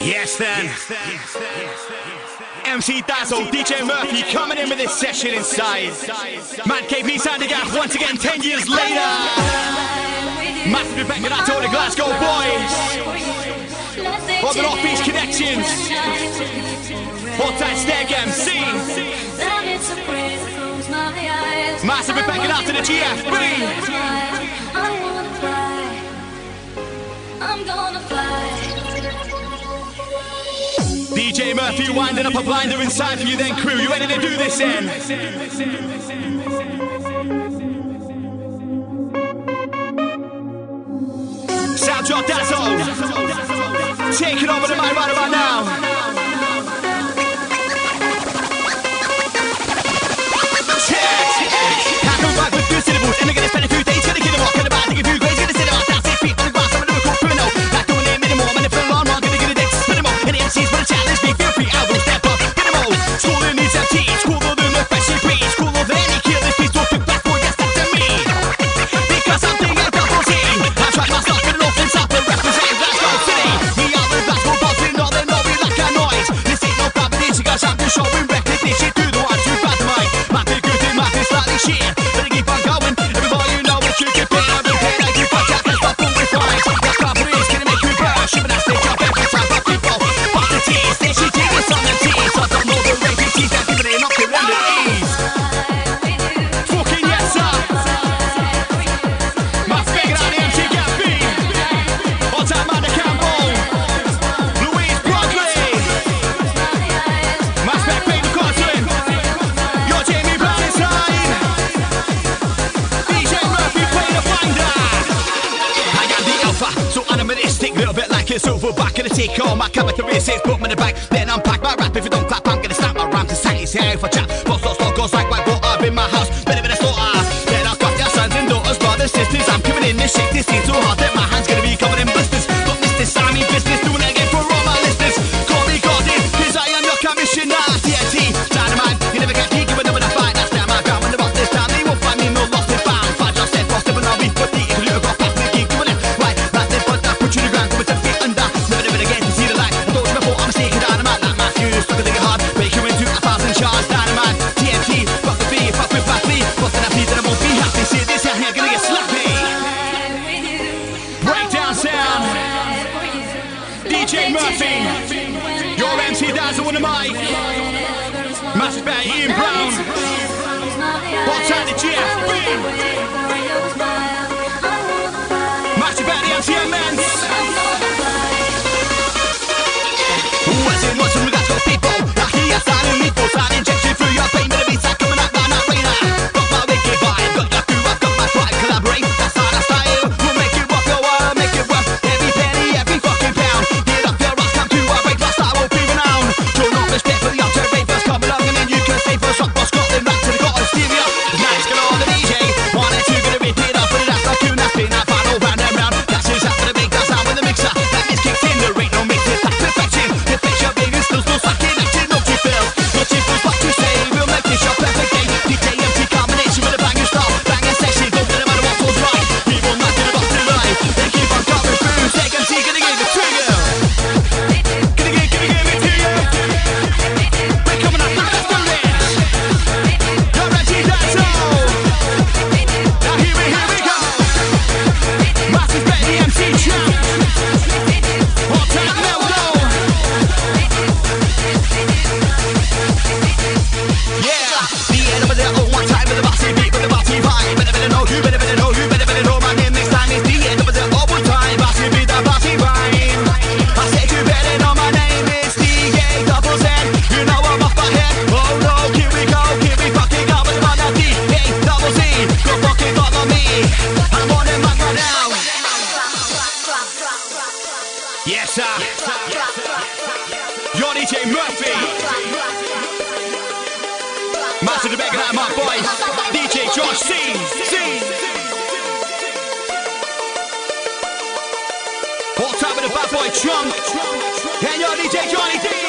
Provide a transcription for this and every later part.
Yes then. MC Dazzle, DJ Murphy coming in with this session inside. Man KP Sandergaff once again 10 years later. Massive effect of that to all the Glasgow boys. On the North East Connections. Hold tight, Steg MC. Massive effect of that to the GFB. I'm gonna fly. DJ Murphy winding up a blinder inside for you then, crew. You ready to do this then? Soundtrack Dazzle. Take it over to my right about now. I come back with two syllables. And we're gonna spend a few days gonna get them walking about. Take a few grades, gonna sit about. That's 6 feet on the grass. I'm a lyrical criminal. Not doing it minimal. I'm gonna fill on wrong. Gonna get a date. Spin them all. And the MC's gonna challenge me. Feel free. I will step up. Get them all. Schooling needs a teach. Schooler than the fashion breeze. Schooler than any killer. Please don't think back for yes, that's to me. Because I'm thinking of double Z. I tried my stuff in an open south and represent Glasgow City. We are the Glasgow boys. We know they know we like our noise. This ain't no competition. Cause I'm just showing recognition to the ones who bad mind. Might be good, it might be slightly shit. Better keep on going. Everybody you know what you can pay. I've been paid like you fuck out. That's not full with flies. That's companies gonna make you burn. Shipping that stage up every time for people. Fuck the tease. They should take this on them tees. So don't know the raping teeth. That's giving it up to them to ease. Fucking yes sir. My figure out the MC Gaffy. All time on the Campbell. Louise Broadway. My spec baby Cotton. You're Jamie Valentine. DJ Murphy play the finder. I am the alpha, so animalistic, little bit like a silverback. Gonna take all my characteristics, put them in the bag, then unpack my rap. If you don't clap, I'm gonna snap my rhymes and say it's here for chat. Boss goes like white water in my house, better bit of slaughter. Then I've got your sons and daughters, brothers, sisters. I'm coming in this shit, this seems so hard that my hands gonna be covered in blisters. Got this Sammy business, doing it again for all my listeners. Call me Gordon, cause I am your commissioner. TNT, dynamite, you never get peaky when I'm in a fight. That's down my ground when they're off this time. They won't find me no lost and found. Find yourself lost and I'll be put the if you look off past me, keep doing it. Right, that's it, but I put you to the ground, come with 10 feet under. Never again to see the light. I told you before, I'm a sneaky dynamite. Like Matthew, stuck a thing hard. Break you into 1,000 shards, dynamite. TNT, fuck the beat, fuck with Batley. Busting that beat, then I won't be happy. See this out here, gonna get slappy. Breakdown sound. DJ Murphy. Your MC Dazzle on the mic. Massive Bang, Ian Brown. What's out the GFB? Massive Bang, the MC Immense. What's in we got to people? I hear sound me for sound injection through your brain. But the beats are coming up, man, not rainer. Got my wicked vibe, got your crew, I've got my squad. Collaborate, that's how I style. We'll make it rock your world, make it work. Every penny, every fucking pound. Get up your ass, come to our break, my style will be renowned. Show no respect for the outer ravers. Come along and then you can stay for a shot. Boss Scotland, back to the god of stereo. Nice girl on the DJ. One and two, gonna rip it up, but that's like you, that's been that final round and round. That's just after the big that sound with the mixer. That is kicks in, there ain't no mix, it's that perfection. Perfection, big and still sucking, acting up to fill. No chippers, what to say, we'll make this your perfect game. DJ MC combination with a banging style, banging session, don't let them matter what goes right. We will not get about to life. They keep on coming through, take MC, gonna give it to you. Gonna give it to you. We're coming up, let's do this. You're ready, that's all. Now here we go. Massive Betty MC champ. Hot time Meldo. Yeah, the end of the old one time with the bossy beat, with the bossy vibe. Better know you, better know you, better know my name next time is the end of the old one time. Bossy beat, the bossy vibe. I said you better know my name is D-A-double-Z. You know I'm off my head. Oh no, here we go, fucking go with my D-A-double-Z. Go fucking follow me. I'm on it right now. Yes sir. Your DJ Murphy. Master the backing out my boys. DJ Josh C. All time with the bad boy Trump. And your DJ Johnny D.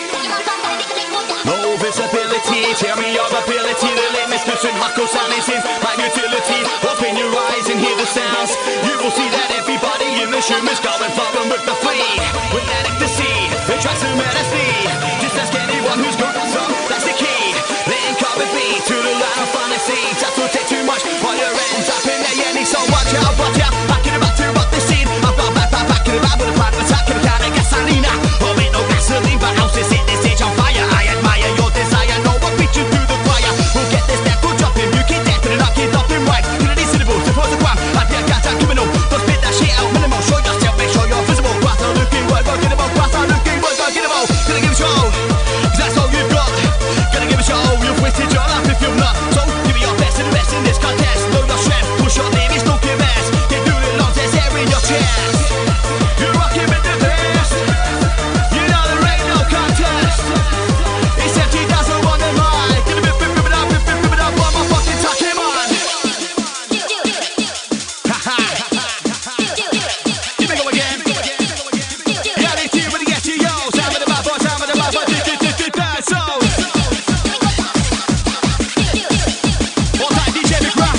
No visibility, tell me your ability. The limits between hardcore sounding since my utility. Open your eyes and hear the sounds. You will see that everybody in the room is going forward with the fleet. With that ecstasy, some LSD. Just ask anyone who's got some, that's the key. Letting cover be to the line of fantasy. Just don't take too much, or your ends up in the end. So watch out, back in about to rock the scene. I've got back in the back with a private attack and a can of gasolina. Oh, ain't no gasoline, but houses hit this stage on fire. I admire your desire, no one beat you through the fire. We'll get this death, we'll drop him. You keep death and not keep nothing right. You know these syllables, the pros of crime. I feel got that criminal. Don't spit that shit out, minimal. Show yourself, make sure you're visible. Grass are looking, work, go get them all. Grass are looking, work, go get them all. Gonna give it a show, cause that's all you've got. Gonna give it a show, you've wasted your life if you've not. So give me your best and the best in this contest. Know your strength, push your limits, don't give ass. Get through the lungs, there's air in your chest. You're rocking with the best. You know there ain't no contest. It's empty, that's the one in mind. Get a bit, rip it up, one more fucking time, come on. Ha ha. Here we go again. Yeah, they see with the SEO. Time of the bad boy, so. All time DJ McGrath.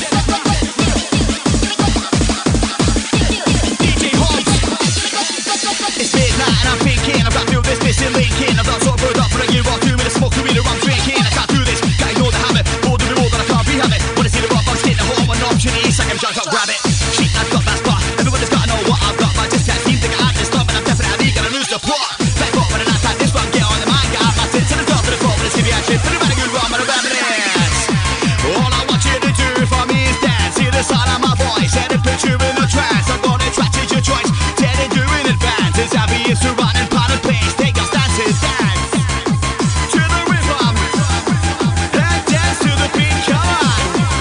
DJ Hobbs. It's midnight and I'm thinking I've got to feel this missing link in. I've got so brewed up for a year or two with a smoke to me I'm drinking. I can't do this, can't ignore the habit. More to be more than I can't rehab it. Wanna see the rock box hit the home an opportunity. Second chance, I'll grab it. Shit, I've got that spot. Everybody's gotta know what I've got. But I just can't seem to get out this stuff. And I'm definitely gonna lose the plot. Back up when I like this one, get on the mind. Get out my tits and the top of the floor. Let's give you action. Put it back a good run, but I'm grabbing this. All I want you to do for me is dance. See the sound of my voice and put you in a trance. I'm gonna try to your choice. Tell it do in advance. It's happy is to run and pound and pace. Take your stances, dance to the rhythm and dance to the beat. Come on.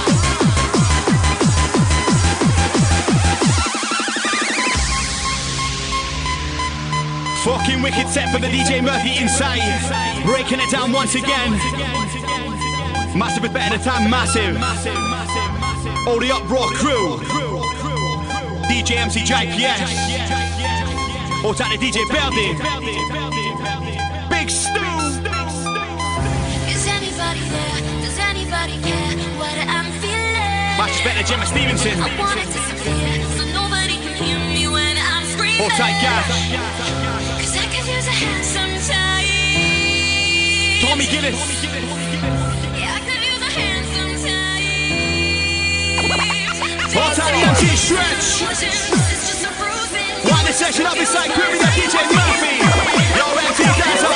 Fucking wicked set for the DJ Murphy inside. Breaking it down once again. Massive with better time, massive. All the uproar crew. DJ MC JPS. All time the DJ Beldy. Big Stu. Is anybody there? Does anybody care what I'm feeling? Much better Gemma Stevenson. I want it to disappear so nobody can hear me when I'm screaming. All tight Gash. Cause I could use a hand sometime. Tommy Gillis. Yeah, I could use a hand sometime. All time the MC Stretch. It's just a bruising. Wind the section up inside crew. We got DJ Murphy. Yo, MC Dazzle.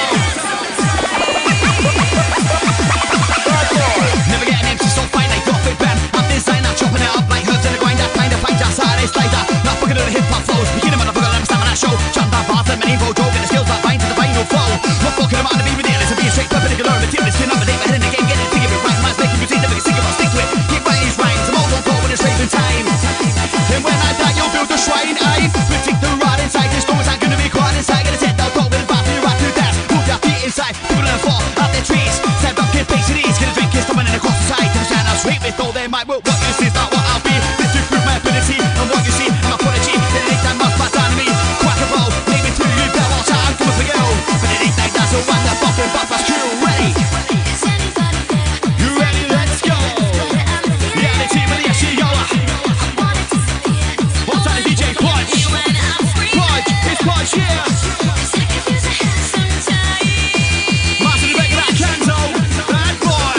Never get an MC so fine like Profit Band. I'm designer, chopping it up like herbs in a grinder. Kind of find just how they slider. Not fucking on the hip hop flows. Beginning with a fucking lemon stamina show. Jump that bar, them any vote, joking the skills that bind to the final flow. Not fucking around the beat with it. It's a being straight perpendicular. Material is spin up a day, but head in the game, get it, think of it right. Man's making music, never get sick of it, stick to it. Keep writing these rhymes, I'm all on board when it's raving time. And when I die, you'll build a shrine. I will take the rod inside. This story's not gonna be quiet inside. Get a set down, talk with a bath, you right to dance. Move your feet inside, people learn fall out their trees. Stand up, get face it ease. Get a drink, kiss someone in across the side. To the sound, I'll sweep it, though they might. Well, what you see is not what I'll be. This to prove my ability. And what you see, I'm a prodigy. Then it ain't that much my time to me. Quack and roll, name it to you, bell all time. Come up for you. But it ain't like that, so I'm the fucking buff, that's true. Ready? Is anybody there? You ready? Let's go. Yeah, the team with the SEO. I want it to disappear so All time the DJ Punch. when I'm screaming. Punch, it's Punch, yeah. Cause I could use a hand sometime. Master the regular Kanzo. Bad boy.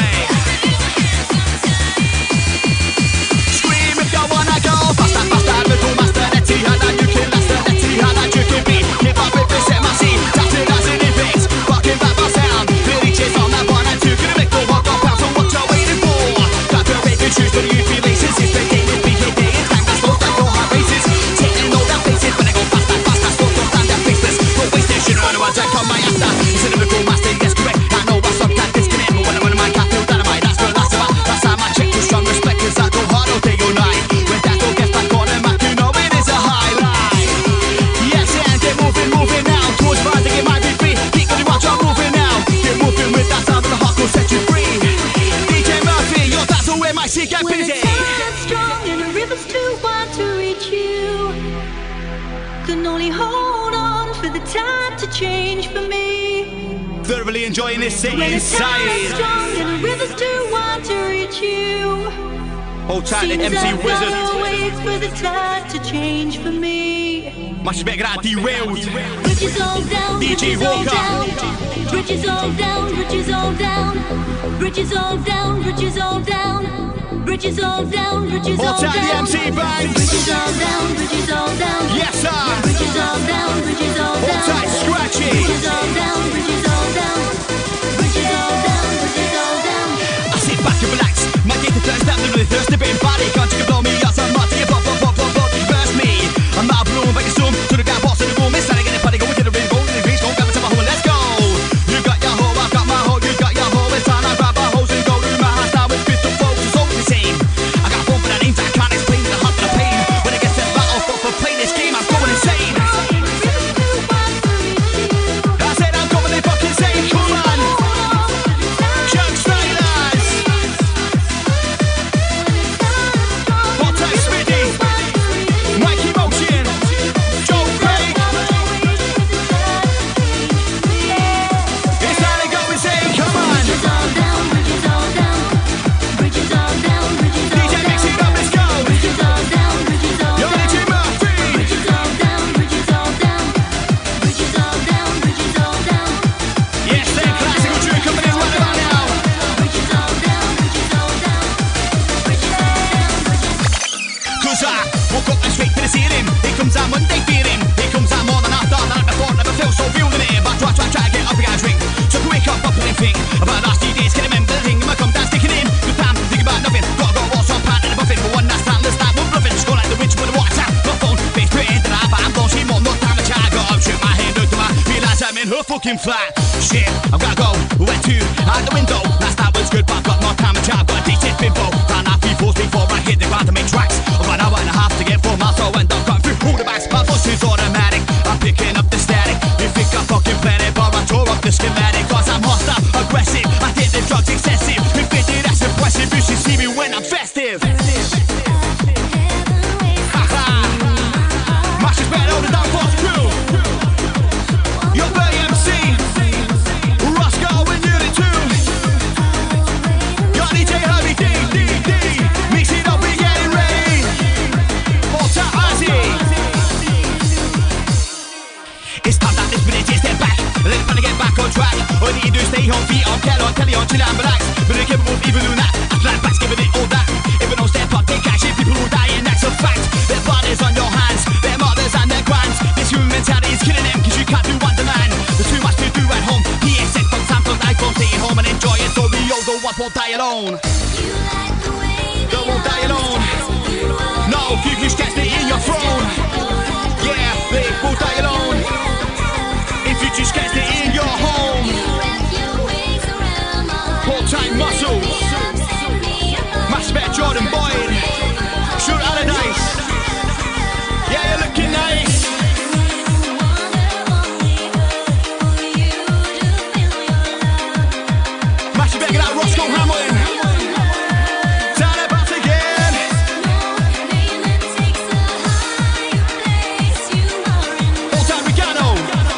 Scream if you wanna go. Faster, faster, little master. Let's see how that you can last. Let's see how that you can be. Keep up with this MRC. That's it, that's it, it fits. Fucking back my sound. The DJ's on that 1 and 2. Gonna make the walk off pound. So what you waiting for? Got to make the shoes for the youth relations. It's the day with BKD. It's time to slow down your heart races. Taking all their faces. When I go faster, faster. Slow down, stand there faceless. No waste station. Run around, I come my after. It's a lyrical master, yes, correct. I know I sometimes disconnect. But when I'm on the mic, I feel dynamite. That's the last of it. That's how my check to strong respect. Cause I go hard all day, all night. When that door gets back on the mic, you know it is a highlight. Yes, and get moving, moving now. Towards mine, think it might be free. Keep on the watch, I'm moving now. Get moving with that sound of the hardcore set you free. DJ Murphy, your dazzle where my seat get When busy. the tide's strong and the river's too wide to reach you, can only hold on for the tide to change for me. Thoroughly enjoying this city When the tide's inside. strong and the river's too wide to reach you, Hold tight, the seems MC I've Wizard. gotta wait for the tide to change for me. Mas bem derailed. Bridges all down, DJ bridges all Walker. down. Bridges all down, bridges all down. Bridges all down, bridges all down. Bridges all down, bridges all Hold tight, the down. MC Banks. Bridges all down, bridges all down. Yes, sir. Bridges all down, bridges all Hold down. tight, Scratchy. Bridges all down, bridges all down. Bridges all down, bridges all down. I sit back and relax. My gate is thirst, I'm literally thirsty, being body. Can't you blow me out, I'm not to pop, you burst me. I'm out bloom, back in zoom, to the guy boss in the room. It's starting in the party, go into the ring, go to the reach, go grab it to my home, let's go. You got your hoe, I've got my hoe, you got your hoe. It's time I grab my hose and go to my house. Now it's fit to focus, it's all the same. I got one for the names, I can't explain the heart of the pain. When it gets to battle, for playing this game, I'm going insane. I said I'm going in fucking insane, come on. Chuck Stylers. Hot Tight Smitty. Mikey Motion. Joe Craig. It's time to go insane, come on. Bridges all down, bridges all down. Bridges all down, bridges all DJ down. mix it up, let's go. Bridges all down, bridges all Yo, down. DJ Murphy. Bridges all down, bridges all down. Bridges all down, bridges all down. Yes, that classical tune coming in right about now. Bridges all down, bridges all down. Bridges all down, bridges. Cause I woke up and straight to the ceiling. Here comes that Monday feeling. Here comes that more than I thought that before. Never felt so real in it. But try to get up, we gotta drink. So we wake up, up and think about last few days. Can remember the thing, might come down sticking in. Good time, think about nothing. Gotta go wash on pan and a buffet. But one last time, this time we're bluffing. Just go like the witch with the water tap. My phone, face pretty into that. But I'm gone, she more, no time to chat. I got up, shoot my hand out to my. Realize I'm in her fucking flat. Shit, I've gotta go. Went to out the window. Last night was good, but I've got more time to chat. Got a decent bimbo. Ran out 3 4s before I hit the ground to make tracks. About an hour and a half to get 4 miles, so I end up cutting through all the backs. My bus is automatic. I'm picking up the static. You think I'm fucking playing, but I tore up the schematic. Cause I'm hostile, aggressive. I take the drugs excessive. We fit it, that's impressive. You should see me when I'm festive. Mash is better, the down force crew. Your BMC. Roscoe and Unit 2. Your DJ Herbie D. Mix it up, we getting ready. Hold tight, Ozzy. It's time that this minute just step back. Let it finally get back on track. All you need to do is stay on feet, on Kelly, on telly, on chill and relax. But they're capable of even doing that. After that, back's giving it all that. If we don't step up, they catch it. People will die, and that's a fact. Their bodies on your hands, their mothers and their grands. This human mentality is killing them, cause you can't do one demand. There's too much to do at home. PSX from samples, iPhone, stay at home and enjoy it. So we all the ones won't die alone. They won't die alone. No, you can catch me in your throne. Yeah, they will die alone. If you just catch it in your home. Hold tight muscles. Mass Bet Jordan Boyd. Shoot Allardyce. Yeah, you're looking nice. Mash Bet, get out Roscoe Hamilton. Turn it back again. Hold tight Regano.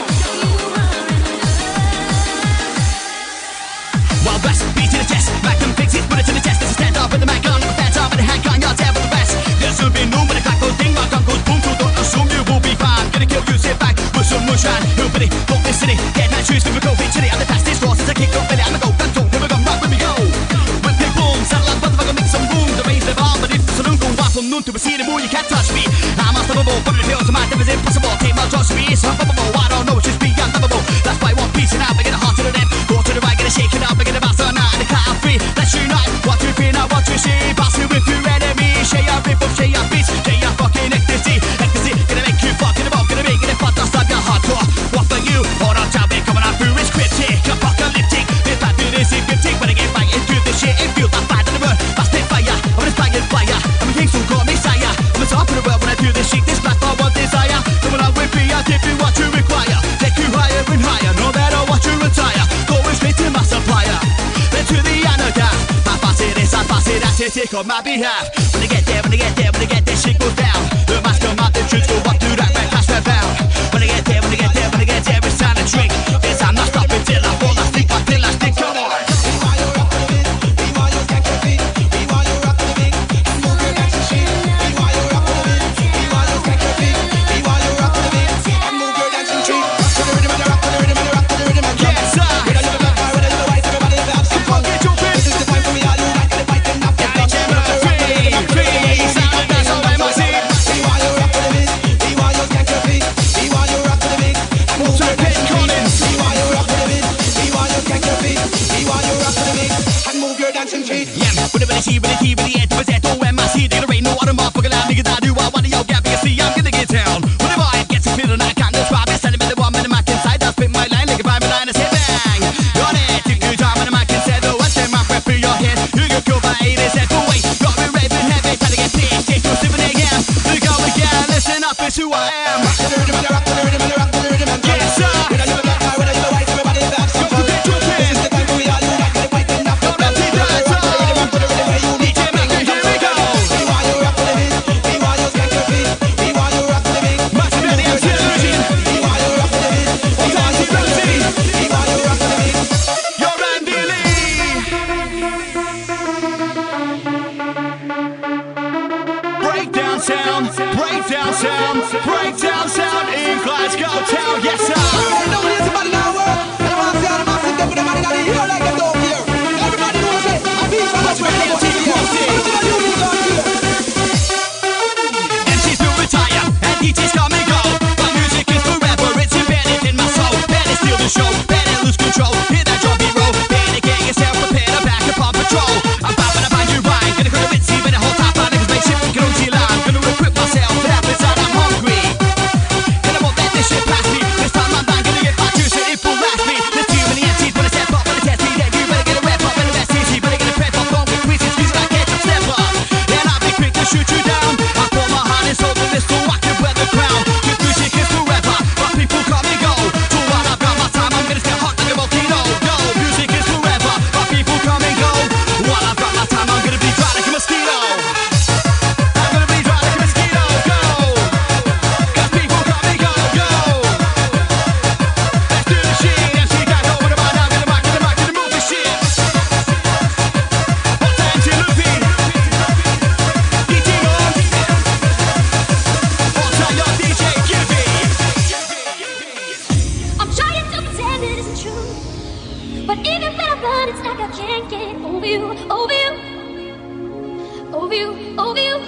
Wild West, beat to the chest. Magnum fix it, put it to the test. This is stand up with the mic on, stand up with the hand gun. You're terrible the best. There's will be no when the clock goes ding, my gun goes boom. So don't assume you will be fine. Gonna kill you, sit back with some moonshine. Nobody, don't this city. Get that shoes, give a go, fit chilly. I'm the fastest horse, it's a kick, go Billy. I'm a go, gun talk, here we go, right when we go. With big boom, settle up, motherfucker, make some room. The raise the bar, but if the saloon go wild from noon to a city, boy, you can't touch me. I'm unstoppable, but it feels to my death is impossible. Take my trust me, it's unstoppable. I don't know, it's just beyond lovable. That's why I want peace and out, I get a heart to the left. Go to the right, get a shake it up, I get a bounce on night, and the count free. Let's unite, what you feel, now what you see. Bouncing with your enemy, share your rip up, share your beats, share your fucking ecstasy. Ecstasy, gonna make you fucking about, gonna make it a fun, don't stop your hardcore. What for you? Hold on, child, man, coming out through is cryptic, apocalyptic. This time to this is cryptic, when I get back into this shit, it feels like fire to the world. Fast and fire, I'm an inspired flyer. I'm a king, so call me sire. I'm a top of the world when I do this shit, this platform one desire. Coming out with me, I'll give you what you require. Take you higher and higher, no matter what you retire. Going straight to my supplier, then to the anagram. I pass it this, I pass it that, to take on my behalf. When I get there, when I get there, when I get there, shit goes down. The mask come out, the truth go up through that red cash bound. When I get there, when I get there, when I get there, it's time to drink. Yes, I'm not stopping till I fall asleep, until I stick, come on. dancing feet. Yeah, with the T, with the T, with the end, with the O M I C, they ain't no other motherfucker loud nigga that do I want to yo gap, you see I'm gonna get down. Whenever I get to feeling I can't describe it, send me the one minute I can side, I spit my line like a prime line, I say bang. Got it, you good time and I can say the one time my breath through your head, you can go by 8 and 7 away. Got me raving heavy, trying to get pissed, take to 7 a.m. Look go again, listen up, it's who I am. Rock the rhythm and rock the rhythm and rock the rhythm and Yes, sir. When I do the black guy, when I do the white, everybody dance. Go to bed, jump in. This is the time for we all unite, get it white and knock. Go down to the top. Rock the rhythm where you need DJ Mac, here we go. We want you rock to the beat, we want you skank your feet, we want you rock to the beat. Massive Benny, I'm challenging. We want you rock to the beat, we want you skank your feet, we want you rock to the beat. You're Randy Lee. Breakdown sound, breakdown sound, breakdown sound in Glasgow town. Yes, sir. Nobody else about now work. And I want to see all the massive them with the money that they hear like them don't hear. Everybody knows it. I feel so much better than what they hear. Listen to you, you don't hear. MCs will retire and DJs come and go, but music is forever. It's embedded in my soul. Better steal the show, better lose control. Hear that drum beat roll. Better get yourself prepared to back up on patrol. I'm bound to find you right. Gonna go to Ritzy, better hold top on niggas make shit we can OT line. Gonna equip myself for that blizzard. I'm hungry. And I won't let this shit pass me. This time I'm not gonna get my juice and it will last me. There's too many MCs when I step up, when I test me. Then you better get a rep up and the best easy. Better get a prep up, don't get quizzes, squeeze like ketchup, step up. And I'll be quick to shoot you down. I pull my harness over this so I can wear the crown. Your music is forever, but people come and go. So while I've got my time, I'm gonna stay hot like a volcano. Go, music is forever, but people come and go. While I've got my time, I'm gonna be dry like a mosquito. I'm gonna be dry like a mosquito. Go, 'cause people come and go. Go. Let's do the shit. MC guys over the mic, now get the mic, get the mic, get the move the shit. Hot time to Luffy. DJ on. Hot time, your DJ, give it. I'm trying to pretend it isn't true, but even when I run, it's like I can't get over you, over you, over you, over you.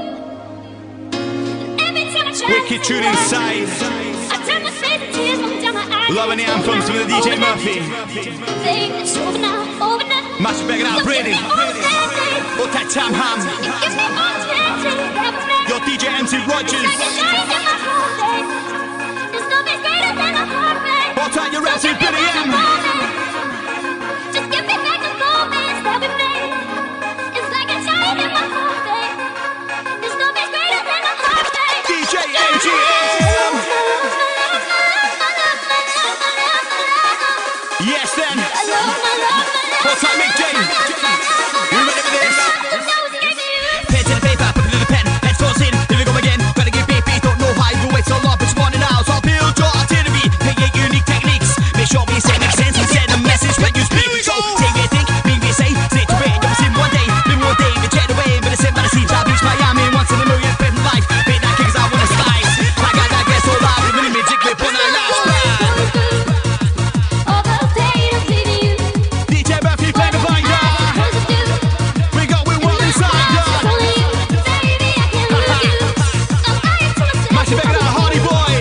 And every time I try Wicked to tune say inside. I turn my face and tears rolling down my eyes. Loving the anthems with the DJ Murphy. Babe, it's over now, over now. Massive big out, Brady. What that Tam Ham. It gives me all the chances that was made. Your DJ MC Rogers. Like a giant in my whole day. There's nothing greater than a heartbreak. What time your MC Billy M. Just give me back the moments that we made. It's like a giant in my whole day. There's nothing greater than a heartbreak. DJ AGM. Yes then. What time Mick J. You ready for this? Pen to the paper, put it in the pen. Let's toss in. Here we go again. Gotta get baby. Don't know how you wait so long, but you want it now. So I'll build your artillery. Create unique techniques. Make sure we say makes sense and send a message when you speak. So take me think, make me say, say to it. Never seen one day, live one day, we jet away. But it's in by the sea, I reach Miami once in a million. Spend life, make that kick 'cause I wanna slice. I got that guess so loud, with mini magic clip on our last plan. All the pain of leaving you. DJ Murphy, play the binder. We go with one inside, yeah. Massive big out, Hardy Boy.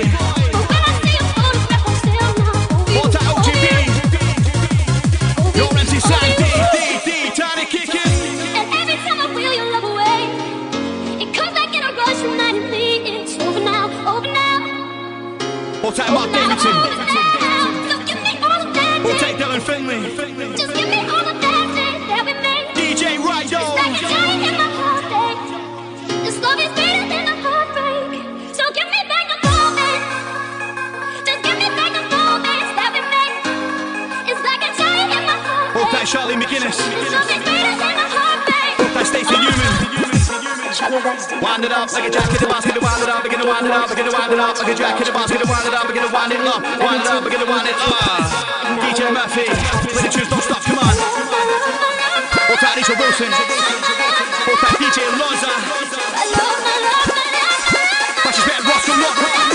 What that OGB? Your MC Sang, D, tiny kicking. And every time I feel your love away, it comes back in a rush, reminding me it's over now, over now. What that Mark Davidson? Over now. So give me all of that What day. take Dylan Finley? Just give me all of that day that we made. DJ Rido. Like a giant in my heart day. This love is greater than a heartbreak. So give me back the moment. Just give me back the moments that we made. It's like a giant in my heart What day. that Charlie McGuinness? This love is greater than a heartbreak. What that Stacey Newman? Wind it up like a jack in the basket, wind it up, begin to wind it up, begin to wind it up like a jack in the basket, wind it up, begin to wind it up, wind it up, begin to wind it up. DJ Murphy, when the tunes don't stop, come on. What that Alicia Wilson? What that DJ Loza? But she's better Ross from Rock.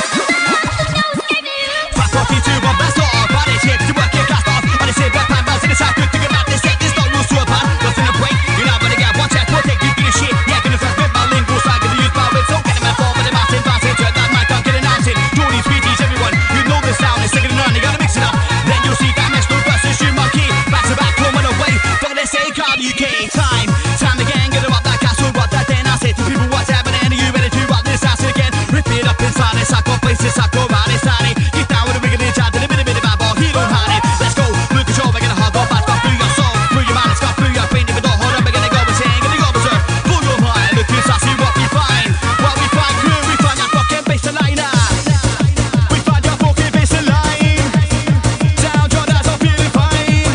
Fast 42, but that's not all. Body tips to work it, cast off. Body tip, back pan, bounce in the side, good to get out this set. There's no rules to a pan, nothing to break. You're not gonna get one chance, we'll take you through the shit. Yeah, gonna first bit my lingual side, gonna use my wits. So get him at four with a mountain, bouncing, turn that mic on, get announcing. Tony, sweeties, everyone, you know the sound is second to none, you gotta mix it up. Then you'll see that mesh, no versus you, my key. Back to back, coming away. Don't let say, God, you UK time. Time again, get it up like I saw what that then I say to people what's happening. Are you ready to rock this house again? Rip it up inside it, suck up places, suck up out inside it. Get down with a bigger chat to the bit of my ball, he don't hide it. Let's go, look at you, we're gonna hug up, back up through your soul, through your mind, it's got through your brain, if you don't hold up, we're gonna go and sing, gonna go berserk. Pull your heart, look at us, see what we find. What we find, crew, we find that fucking bassline. We find your fucking bassline. Sound your eyes are feeling fine.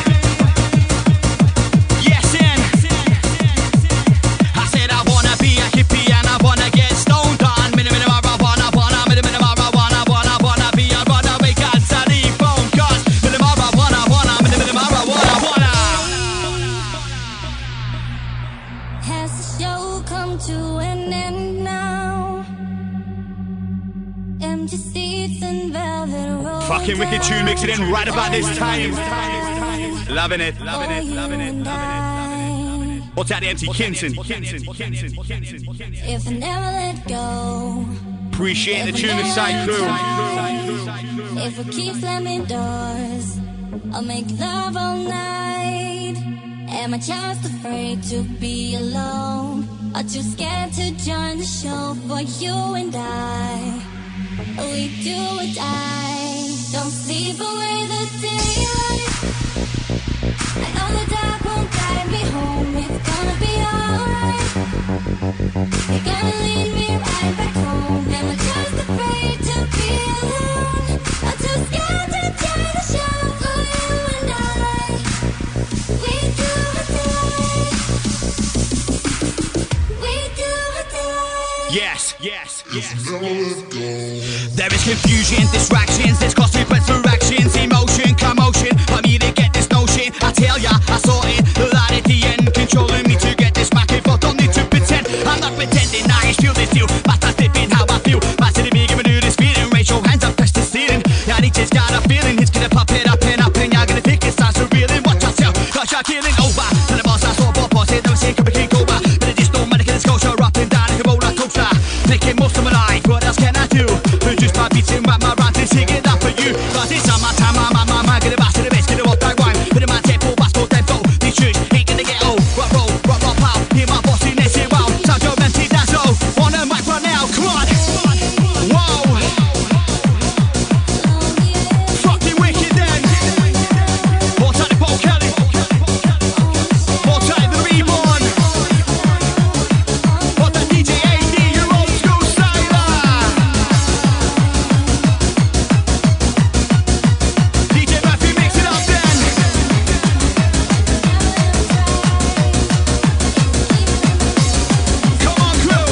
Yes, and I said I wanna be a hippie and I wanna get stoned on. Minute, marijuana, minute, marijuana, wanna be a runaway Cansari phone cause minute, marijuana, minute, marijuana. Has the show come to an end now? Empty seats and velvet road. Fucking wicked tune, mix it in right about this time. Loving it, loving it, loving it, loving it, loving it. What's that, MC Kinson? If I never let go, Appreciate the tune inside crew. if we keep slamming doors, I'll make love all night. Am I just afraid to be alone, or too scared to join the show for you and I? We do or die. Don't sleep away the daylight. I know the dark won't guide me home. It's gonna be alright. You're gonna lead me right back home. Am I just afraid to be alone? I'm too scared to join the show for you and I. We do or die. We do or die. Yes, yes, yes. There is confusion, distractions, there's costly resurrections, emotion, commotion, for me to get this notion. I tell ya, I saw it, the light at the end, controlling me to get this microphone. Don't need to pretend, I'm not pretending, I feel this deal. Master flipping how I feel, master to be giving you this feeling. Raise your hands up, touch the ceiling. Yeah, he just got a feeling, he's gonna pop it up and up, and you're gonna think it starts to reeling. Watch yourself, cause you're killing over. Tell the boss I saw boss, they don't say, come and kick over. But it just don't matter, cause it's kosher up and down like a roller coaster. Making most of my life, what else can I do? Produce my beats and rap my rhymes and sing it up for you. Cause it's summertime, my get a bass to the bass, get a walk that rhyme. Put in my tempo, bass, go tempo. These shoes ain't gonna get old. Rock, pow. Hear my boss in this, wow. Sound your MC, that's all. On the mic right now, come on. Whoa. Fucking wicked then. More time to Paul Kelly. More time to Reborn. What the DJ AD, your old school styler. DJ Murphy, mix it up then. Come on, crew.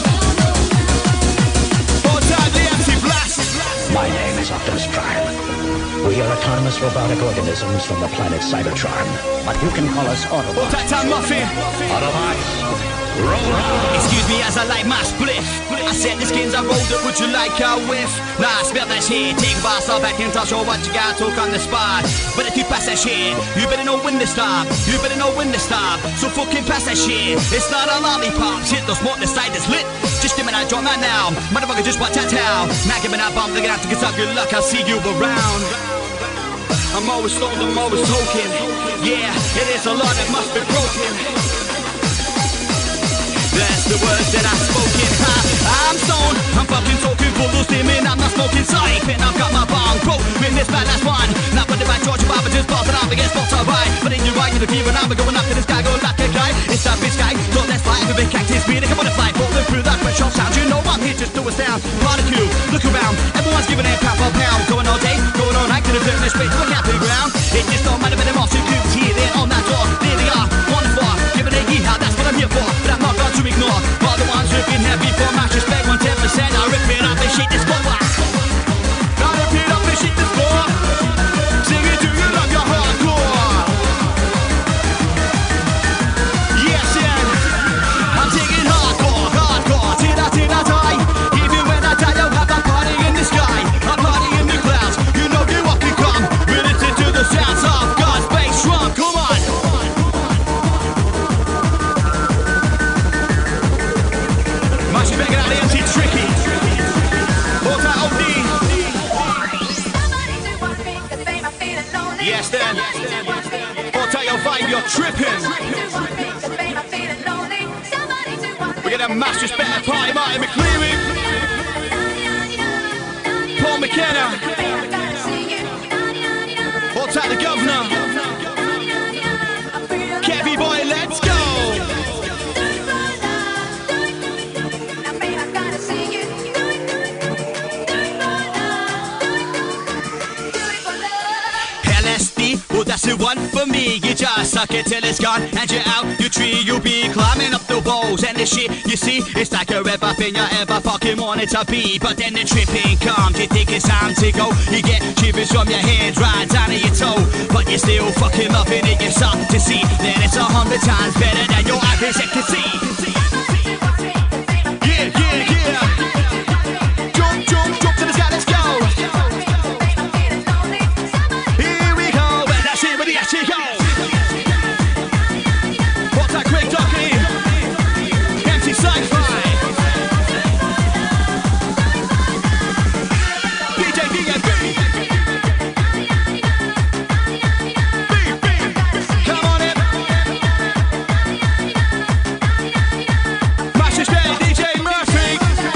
More time the MC Blast. My name is Optimus Prime. We are autonomous robotic organisms from the planet Cybertron. But you can call us More Autobots. time Muffin. Autobots, roll on. Excuse me as I light my spliff. I said the skins I rolled up, would you like a whiff? Nah, smell that shit. Take a bus off back and I'll show what you got, talk on the spot. But if you pass that shit, you better know when to stop. You better know when to stop. So fucking pass that shit. It's not a lollipop. Shit, those smoke the side is lit. Just give me that drum right now. Motherfucker, just watch that town. Now give me that bomb, looking out to get some good luck. I'll see you around. I'm always stoned, I'm always token. Yeah, it is a lot that must be broken. That's the words that I've spoken. I'm stoned, I'm fucking talking full of steaming. I'm not smoking sight, and I've got my bomb quote. Win this bad last one. Not put it by Georgia Bob, but just boss it up against boss alright. But in your right, you're the fever, I'm going up to the sky, go like a guy. It's that bitch guy, so let's fly. Every big cactus beating, come on and fly. Falling through that fresh off sound. You know I'm here just to a sound. Particle, look around. Everyone's giving it pound for pound. Going all day, going all night, gonna turn this space to a happy ground. It just don't matter, but I'm also good here. They're on that door, there they are, on the floor. Giving a yeehaw, that's what I'm here for. But I'm not going to ignore. For the ones who've been heavy for match respect 110%. I rip it up and shit this floor. I rip it up and shit this floor. Sing it to you, love your hardcore. Tripping. We get a mass respect at Party Martin McCleary, Paul McKenna, hold tight the governor, Kevy boy, let's go. Well, that's the one for me. You just suck it till it's gone, and you're out your tree. You'll be climbing up the walls, and the shit you see, it's like a rev up in you ever fucking wanted to be. But then the tripping comes, you think it's time to go. You get shivers from your head right down to your toe, but you're still fucking loving it. You start to see that it's 100 times better than your average ecstasy. Yeah, yeah, yeah. Jump, jump, jump to the sky, let's go. What's that quick ducky? MC Sci-Fi. DJ DMB. Come on in. Mash is better, DJ Murphy.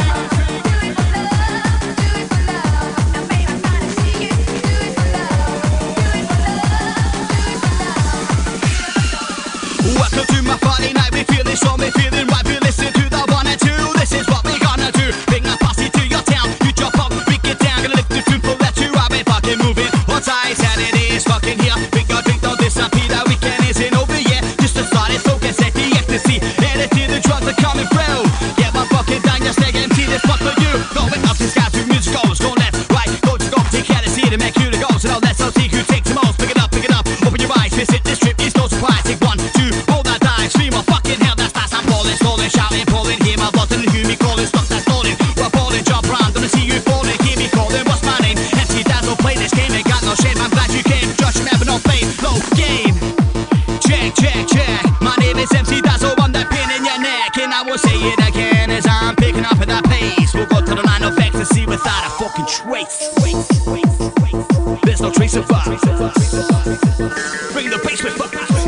Welcome to my Friday night, we feeling strong, we feeling right, we listen to the 1 and 2, this is what we gonna do. Bring a posse to your town, you jump up, we get down, gonna lift the food, let you out, we fucking moving. What's eyes and it is fucking here, we got drink, don't disappear, that weekend isn't over yet. Just a start, it's focus at the ecstasy, energy, the drugs are coming through. Get my fucking down, just stay empty, this fuck for you. Going up the sky, through music goes, go left, right, go to go, take care to see to make you to go. So now let's all see who takes the most, pick it up, open your eyes, visit this trip, it's no surprise, take 1, 2, hold that dive, scream, oh fucking hell, that's fast, I'm falling, stalling, shouting, pulling, hear my button, hear me calling, stop that stalling, we're falling, jump round, gonna see you falling, hear me calling, what's my name, MC Dazzle, play this game, ain't got no shame, I'm glad you came, Josh, never no fame, low game, check, check, check, my name is MC Dazzle, I'm that pin in your neck, and I will say it again, as I'm picking up at that pace, we'll go to the line of ecstasy without a fucking trace, there's no trace of us, bring the bass with us.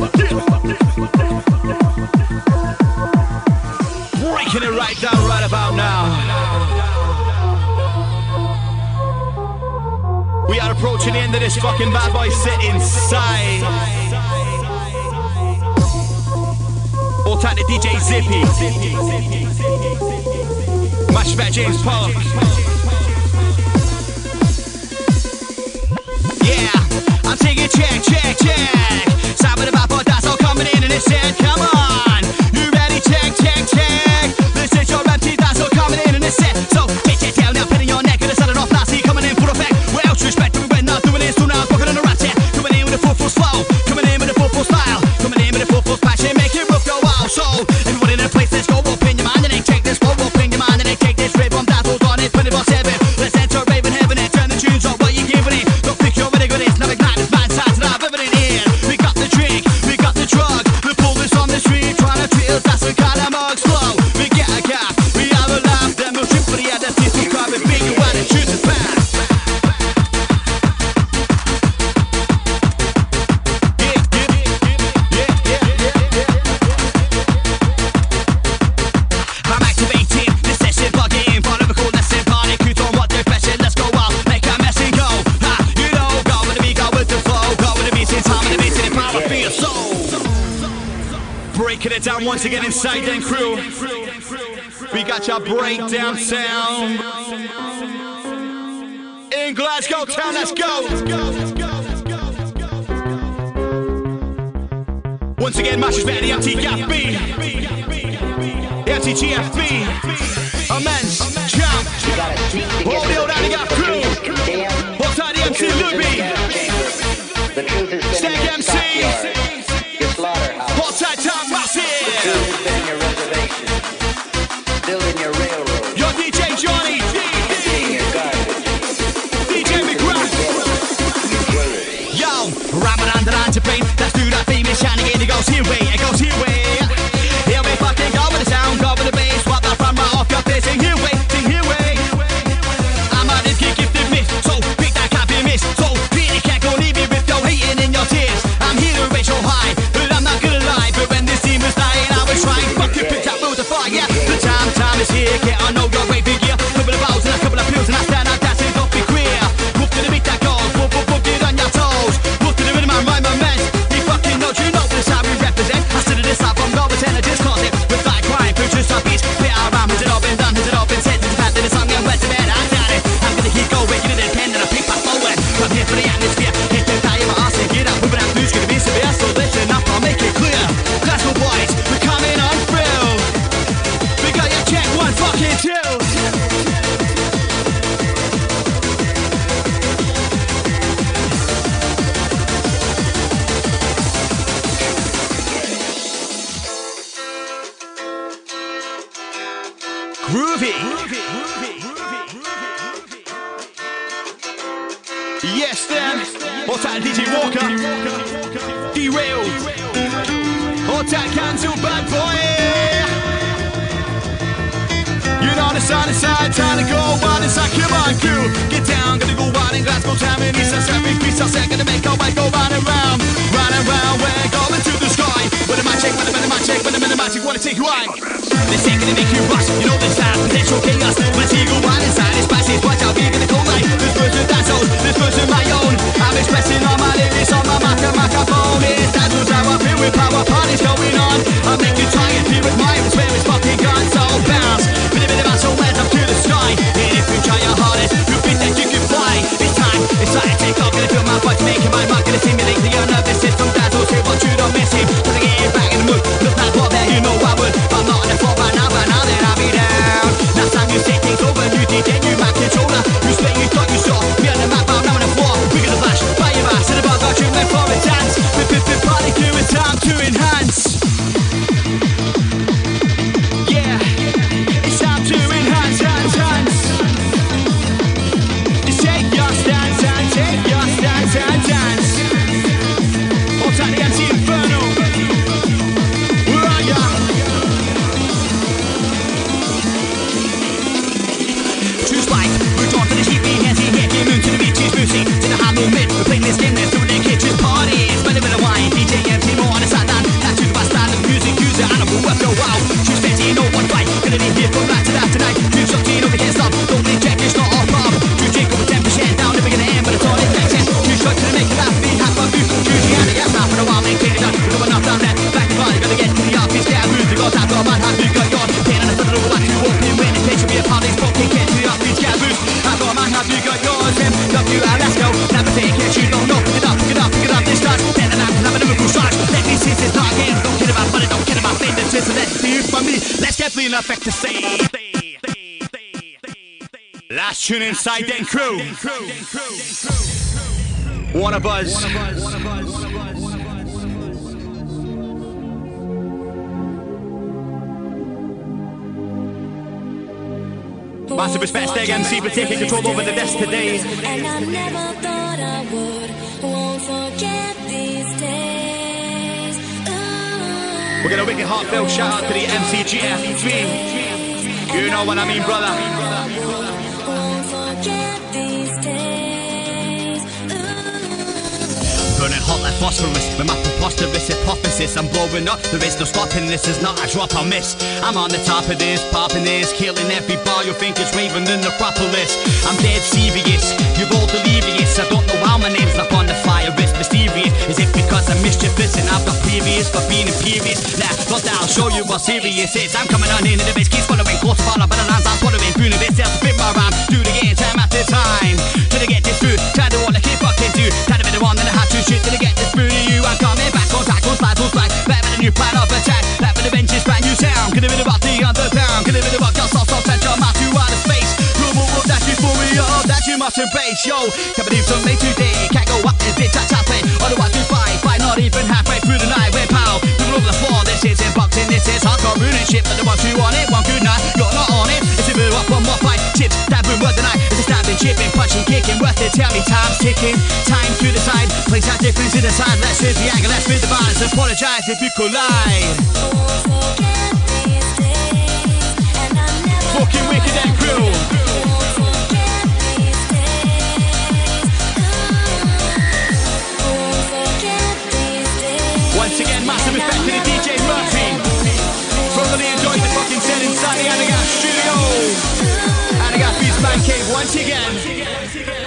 Breaking it right down right about now. We are approaching the end of this fucking bad boy set inside. All time to DJ Zippy. Match back James Pollock. Yeah, I'm taking check, check, check. Side with the bad boy, that's all coming in and it said, come on. You ready? Check, check, check. This is your empty, that's all coming in and it said. So take your tail now, pin in your neck, and it's set it off now, see coming in full effect. Well, respect, we went not doing this, do now, fucking on the rat set. Coming in with a full slow, coming in with a full style, coming in with a full passion, make it rough, go wild. So everybody in the place, let's go up in your mind and then check this, go up in your mind and then take this rhythm, dazzles on it, 24/7. Let's enter raving heaven and turn the tunes up, what you giving it. Don't think you're ready for this, now ignite this mind, size and I've everything in. We got the drink, we got the drug, we pull this on the street, trying to treat us, that's the kind of mugs flow. We get a gap, we have a laugh, then we'll trip for the other city, coming big, you want to choose it fast. I'm activating this session, plug in, follow the cool lesson, party, cute on what depression, let's go out, make a mess and go. Ha, you know, go with the beat, go with the flow, go with the beat, in time and the beat, in the power for your soul. Breaking it down once again inside Den Crew. We got your breakdown sound. In Glasgow town, let's go. Once again, Mash is better, the MTGFB. The MTGFB. Immense, champ. All the old Aniga crew. What's that, the MC Luby? Snake MC. What's that, Tom Massive? Building your reservation, building your railroad, Your DJ Johnny D. emptying your garbage, DJ McGrath. Yo, Ramadan the line to paint. Let's do that famous shining again. It goes here way, it goes here way. Here we fucking go with the sound, go with the bass. Swap that front right off your face. Sing here way, sing here way. I'm on this kick gifted miss, so big that can't be missed. So really can't go leave you with your hating in your tears. I'm here to raise your high, but I'm not Groovy. Yes, then. What's that, DJ Walker? Derailed. What's that, cancel bad boy? You know the side is side, time to go wild inside. Come on, crew, get down, gonna go wild in Glasgow town. And East South Traffic, East South Set, gonna make our way go round and round. Round and round, we're going to the sky. With a magic, with a magic, with a magic, wanna take you high. This ain't gonna make you rush, you know this time, potential chaos. When I see you go wild inside, it's spicy, watch out, we're gonna go light. This version that's old, this version my own. I'm expressing all my lyrics on my microphone. It's that who's how I feel with power parties going on. I'll make you try and feel with my own where it's fucking guns, so bounce. So where's up to the sky? And if you try your hardest, you think that you can fly. It's time to take off. Gonna feel my voice, making my mind. Gonna stimulate the nervous system. That's all say what you don't miss him. Gonna get you back in the mood. Look like what there, you know I would. I'm not on the floor by now then I'll be down. Last time you say things over, you DJ, you my controller. You say you thought you saw me on the map, I'm now on the floor. We're gonna flash, by your ass, and above our dream, left for a dance. Party crew, it's time to enhance. Effect to say. Last tune inside then crew. Wanna buzz. Massive respect, Steg MC for taking control over the desk today. And I never thought I would. Won't forget these days. We're gonna wicked heartfelt shout out to the MCGF team. You know what I mean, brother. Won't forget these days. Burning hot like phosphorus with my preposterous hypothesis. I'm blowing up, there is no stopping this. Is not a drop I'll miss. I'm on the top of this, popping this, killing every bar you think is raving in the Acropolis. I'm dead serious, you're all delirious. I don't know how my name's not on the fire, it's mysterious. Is it because I'm mischievous and I've got previous for being imperious? Nah, but I'll show you what serious is. I'm coming on into the base, keep following, close to follow, but the lines I'm following. Through the base, self spit my rhyme, do it again, time after time. Till I get this through, try to want to keep fucking do. Try to be the one that I have to shoot till I get this through to you. I'm coming back on track, on slide, back with a new plan of attack. Back with the benches, brand new sound. Gonna be the rock, the underground. Gonna be the rock, your soft, send your mouth to outer space. Global world, that's euphoria, that you must embrace. Yo, can't believe so late today. Can't go up this bitch, that's happening. On the 1, 2, 5, fight not even halfway through the night. We're pow, moving over the floor. This is boxing, this is hardcore ruining shit. But the ones who want it, one good night, you're not on it. It's a bit up, one more fight. Chips, dabbing, word the night. It's a stabbing, chipping, punching, kicking. Worth it, tell me time's ticking. Time to decide, place that difference to the side. Let's hit the angle, let's hit the balance. Apologize if you collide. Fucking wicked and crew. Once again, massive respect to the DJ Murphy. Thoroughly enjoyed the fucking set inside the Anagas studio. Anagas Beats Man Cave once again.